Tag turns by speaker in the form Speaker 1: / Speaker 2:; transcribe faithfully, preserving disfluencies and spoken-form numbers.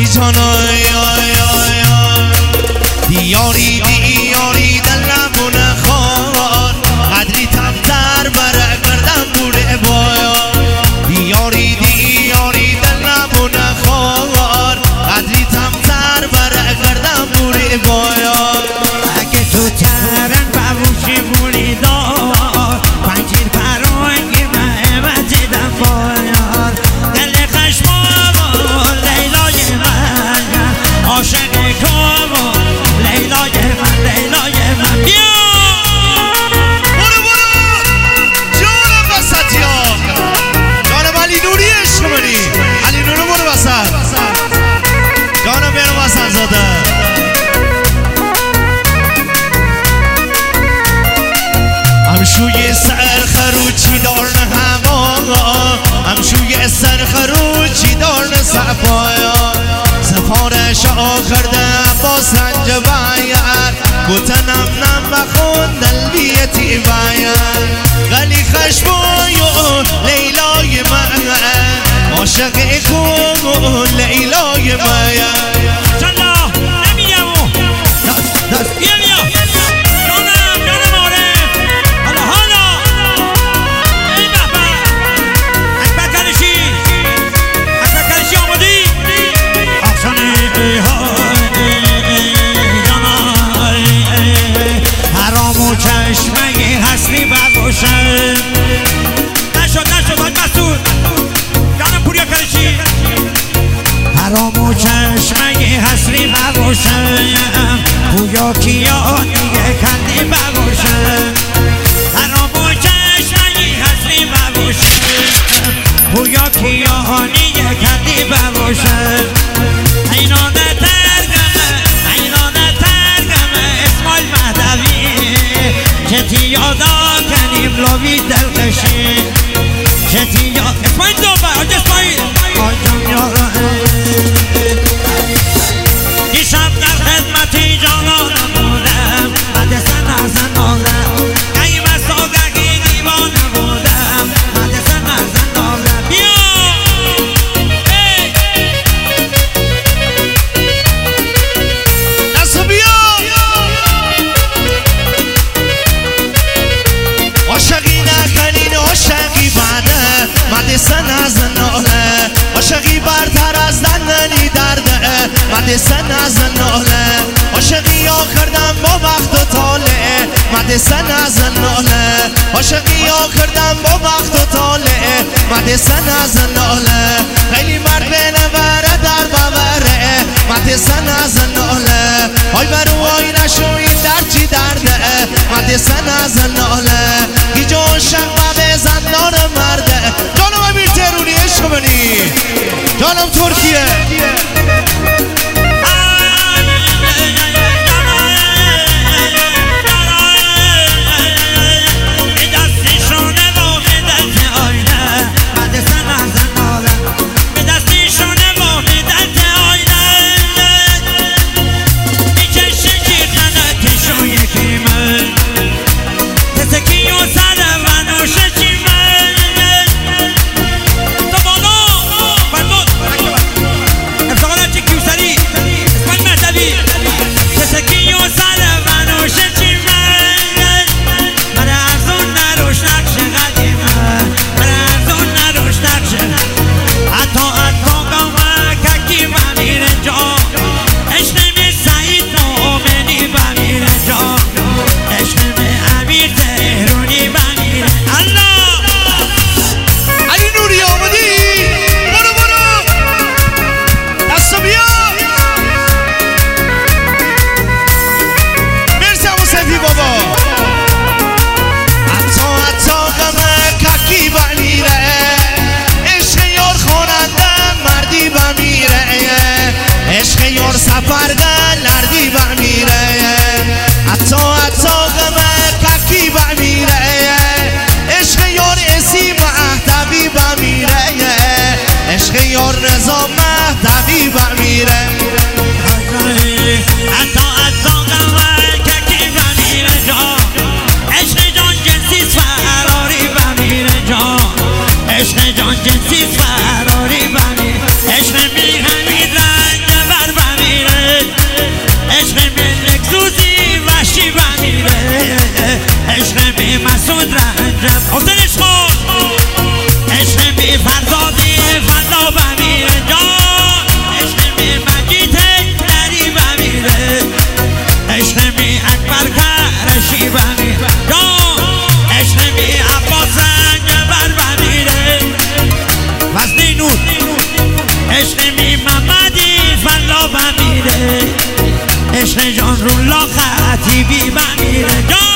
Speaker 1: جانای دیاری دیاری دل نبونه خوار قدری تفتر بره کردم بوده بایا دیاری دیاری دل نبونه خوار قدری تفتر بره کردم بوده بایا
Speaker 2: اگه تو ترن ببوشی بوری دار پنجیر پرانگی من دیدم بایا دل خشمام لیلای من عاشق کام لیلای من لیلای من بیا
Speaker 1: برو برو جانم وسط یا جانم علی نوری عشق منی علی نورو برو وسط جانم بیرو وسط زاده همشوی سر خروچی دارن هوا همشوی سر خروچی دارن صفایا سفارش آخرده با سنج باید گوتنم نم بخون دل بیتی باید غلی خشمایو لیلای من عاشق کن لیلای من
Speaker 2: نشد نشد آج مسعود جانم پوریا کلشی حرام و چشمه حسری بگوشم پویا کیا دیگه کندی بگوشم حرام و چشمه حسری بگوشم پویا کیا دیگه کندی بگوشم اینان ترگمه اینان ترگمه اسمال مهدوی چتی یادا کنیم لابی دلقشی چتی یاد اسماعیل دوبر آج اسماعیل آجام یارا دیشب در خدمتی جانانم بودم مدرسه نزن نازم گهی مستا گهی دیوانه بودم مدرسه نزن نازم بیا
Speaker 1: دست بیا عاشقی نکنین عاشقی بعده مدرسه نزن ناله عاشقی برتر از دندنی درده مدرسه نزن ناله عاشقی آخردم با وقت و طالعه مدرسه نزن ناله عاشقی آخردم با وقت و طالعه مدرسه نزن ناله خیلی مرد بنوره در ببره مدرسه نزن ناله آی برو آی نشو این درد چی درده مدرسه نزن ناله گیج عاشق و به زندان مرده جانم امیر تهرونی عشق منی جانم ترکیه سفرگل لردی بمیره حتی حتی غمه ککی بمیره عشق یار اسی مهدوی بمیره عشق یار رضا مهدوی بمیره
Speaker 2: حتی حتی غمه ککی بمیره جان عشق جان جنسی فراری بمیره جان عشق جان جنسی فراری بمیره عشق میهنی رنگ عشق می محمدی فلا بمیره عشق جان رو لا خطیبی بمیره جان